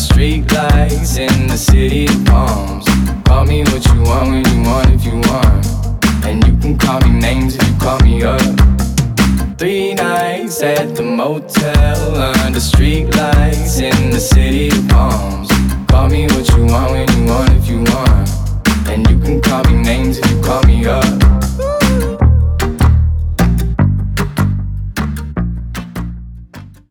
street lights in the city of palms. Call me what you want when you want if you want. And you can call me names if you call me up. 3 nights at the motel under street lights in the city of palms. Call me what you want when you want if you want.